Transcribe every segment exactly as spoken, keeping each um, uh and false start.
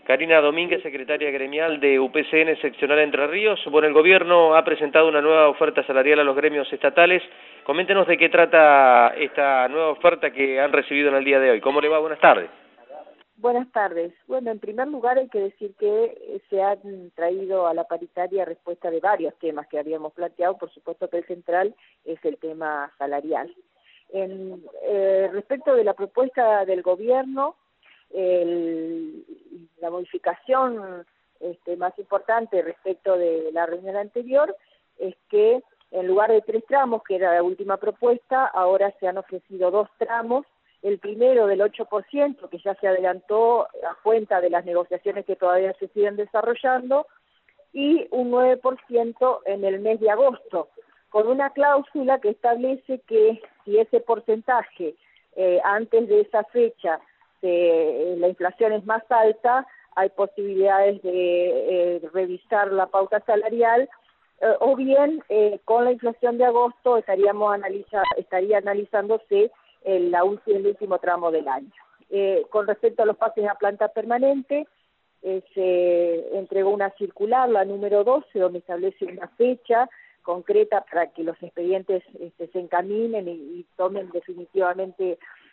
Karina Domínguez, secretaria gremial de U P C N seccional Entre Ríos. Bueno, el gobierno ha presentado una nueva oferta salarial a los gremios estatales. Coméntenos de qué trata esta nueva oferta que han recibido en el día de hoy. ¿Cómo le va? Buenas tardes. Buenas tardes. Bueno, en primer lugar hay que decir que se han traído a la paritaria respuesta de varios temas que habíamos planteado. Por supuesto que el central es el tema salarial. En, eh, respecto de la propuesta del gobierno, el, la modificación este, más importante respecto de la reunión anterior es que en lugar de tres tramos, que era la última propuesta, ahora se han ofrecido dos tramos. El primero del ocho por ciento, que ya se adelantó a cuenta de las negociaciones que todavía se siguen desarrollando, y un nueve por ciento en el mes de agosto, con una cláusula que establece que si ese porcentaje eh, antes de esa fecha eh, la inflación es más alta, hay posibilidades de eh, revisar la pauta salarial, eh, o bien eh, con la inflación de agosto estaríamos analiza, estaría analizándose el, la, el último tramo del año. Eh, con respecto a los pases a planta permanente, eh, se entregó una circular, la número doce, donde establece una fecha concreta para que los expedientes este, se encaminen y, y tomen definitivamente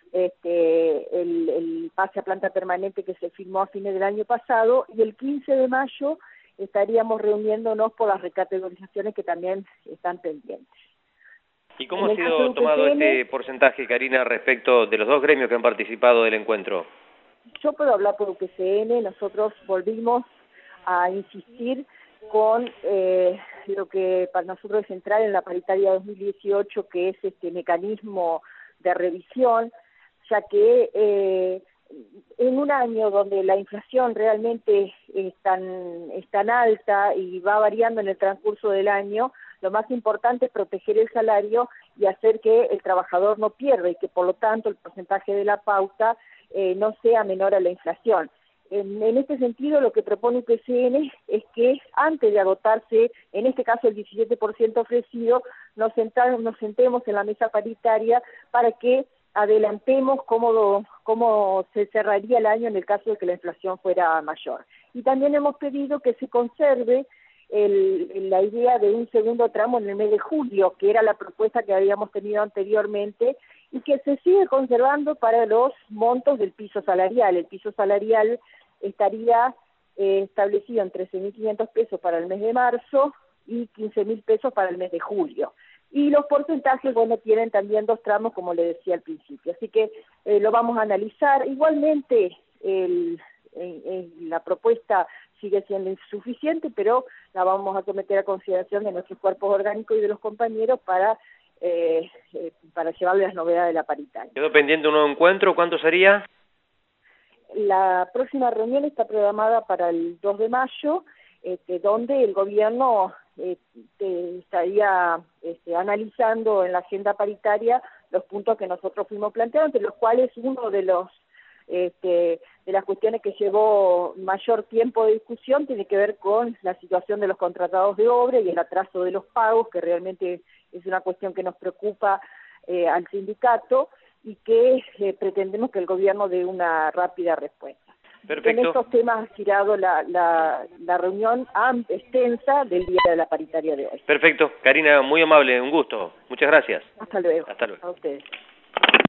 este, el, el pase a planta permanente que se firmó a fines del año pasado, y el quince de mayo estaríamos reuniéndonos por las recategorizaciones que también están pendientes. ¿Y cómo ha sido tomado este porcentaje, Karina, respecto de los dos gremios que han participado del encuentro? Yo puedo hablar por U P C N. Nosotros volvimos a insistir con eh, lo que para nosotros es central en la paritaria dos mil dieciocho, que es este mecanismo de revisión, ya que eh, en un año donde la inflación realmente es tan, es tan alta y va variando en el transcurso del año, lo más importante es proteger el salario y hacer que el trabajador no pierda y que por lo tanto el porcentaje de la pauta eh, no sea menor a la inflación. En, en este sentido, lo que propone U P C N es que antes de agotarse, en este caso el diecisiete por ciento ofrecido, nos, sentamos, nos sentemos en la mesa paritaria para que adelantemos cómo, lo, cómo se cerraría el año en el caso de que la inflación fuera mayor. Y también hemos pedido que se conserve el, la idea de un segundo tramo en el mes de julio, que era la propuesta que habíamos tenido anteriormente, y que se sigue conservando para los montos del piso salarial. El piso salarial estaría eh, establecido en trece mil quinientos pesos para el mes de marzo y quince mil pesos para el mes de julio. Y los porcentajes, bueno, tienen también dos tramos, como le decía al principio. Así que eh, lo vamos a analizar. Igualmente, el, el, el, la propuesta sigue siendo insuficiente, pero la vamos a someter a consideración de nuestros cuerpos orgánicos y de los compañeros para eh, eh, para llevarle las novedades de la paritaria. ¿Quedó pendiente un nuevo encuentro? ¿Cuánto sería? La próxima reunión está programada para el dos de mayo, este, donde el gobierno eh, te, estaría este, analizando en la agenda paritaria los puntos que nosotros fuimos planteando, entre los cuales uno de los Este, de las cuestiones que llevó mayor tiempo de discusión tiene que ver con la situación de los contratados de obra y el atraso de los pagos, que realmente es una cuestión que nos preocupa eh, al sindicato y que eh, pretendemos que el gobierno dé una rápida respuesta. Perfecto. En estos temas ha girado la, la, la reunión extensa del día de la paritaria de hoy. Perfecto. Karina, muy amable, un gusto. Muchas gracias. Hasta luego. Hasta luego. A ustedes.